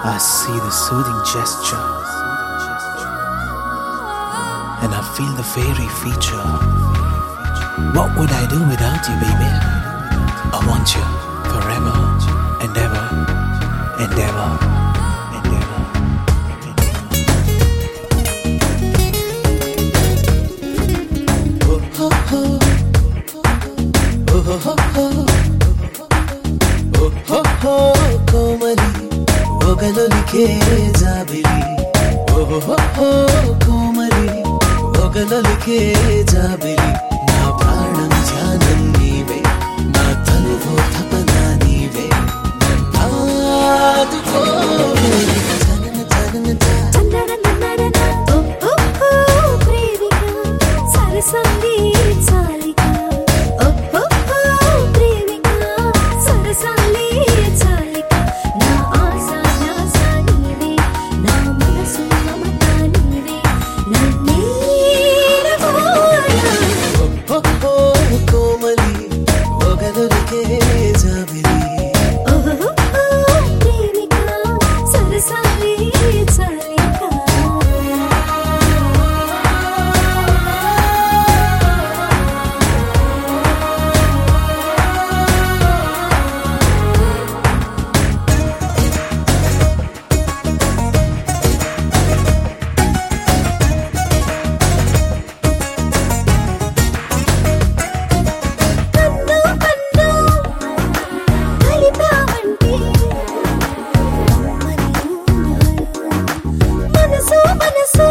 I see the soothing gesture, and I feel the fairy feature. What would I do without you, baby? I want you forever and ever and ever and ever. Oh, oh, oh. Oh, oh, oh. Oh, oh, oh, Komali, Ogalolike Jabili. Oh, oh, oh, Komali, Ogalolike Jabili. Na pranam dhyanam neeve, na tanuvu thapana neeve. Nannaduko tanana tanana chandana nanana. Oh, oh, oh, previka sarasandi chalika. Oh, oh, oh, previka sarasandi chalika. Na aasa naasa neeve, na manasu mamata neeve. Nanneera voya. oh, oh, Komali, Ogalolike Jabili. Oh, oh, oh, previka sarasandi chalika. కన్ను కన్ను కలిపావంటే మనసు మనసు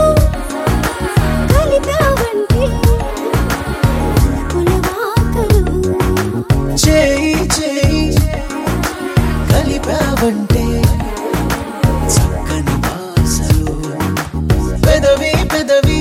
కలిపావంటే పులవాకలు చేయి చేయి కలిపావంటే చక్కని వాసలు పెదవి పెదవి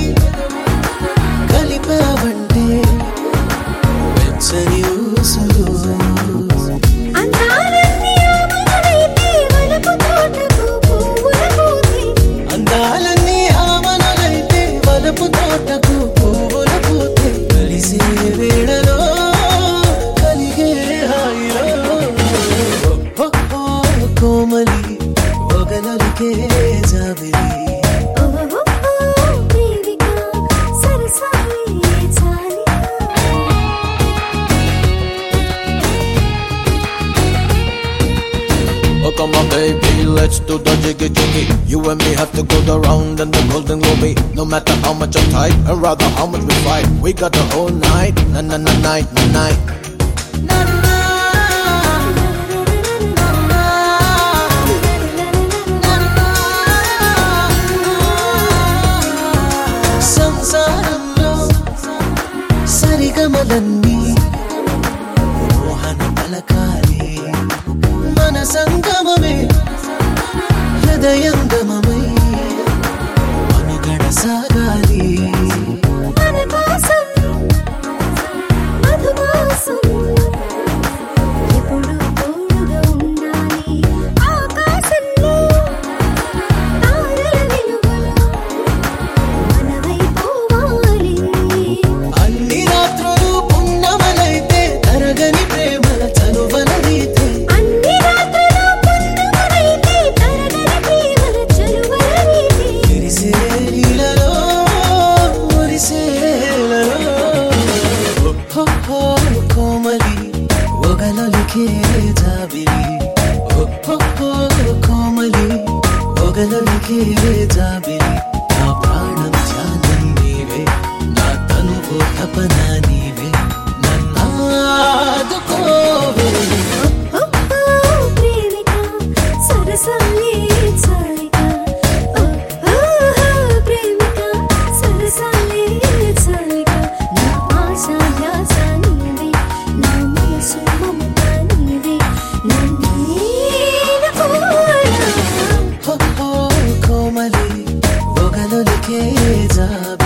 కలిపావంటే వెచ్చని ఊసులు అందాలన్నీ ఆమనైతే వలపు తోటకు పువ్వుల పూతే అందాలన్నీ ఆమనలైతే వలపు తోటకు పువ్వుల పూతే కలిసే వేళలో కలిగే హాయిలో ఓ, ఓ, కోమలి ఒగలలికే జాబిలి ఓ ప్రేమిక సరసాలి చాలిక. Oh come on baby, let's do the jiggy jiggy. You and me have to go the round and the golden glory. No matter how much I fight, and rather how much we fight, we got the whole night, na na na night, na night. సంసారంలో సరిగమలన్నీ మోహన పలకాలి మన సంగమమే హృదయంగమమై మనుగడ సాగాలి మన కోసం మధుమాసం ఎప్పుడు తోడుగా ఉండాలి. ఆకాశంలో తారల వెలుగులో మనవై పోవాలి. అన్ని రాత్రులు పున్నమలైతే తరగని ప్రేమల చనువలనైతే అన్ని రాత్రులు పున్నమనైతే తరగని ప్రేమల చలువలనైతే విరిసే నీళ్ళలో మురిసేలలో ఓ, ఓ, కోమలి ఒగలలికే జాబిలి ఓ, ఓ, కోమలి ఒగలలికే జాబిలి నా ప్రాణం ధ్యానం నీవే నా తనువు తపన నీవే నన్నాదుకోవే ఓ ప్రేమిక సరసాలి చాలిక. ఓ ప్రేమిక సరసాలి చాలిక. నా ఆశ ధ్యాస నీవే, నా మనసు మమత నీవే. నన్నేల కోయ. ఓ, ఓ, కోమలి ఒగలలికే జాబిలి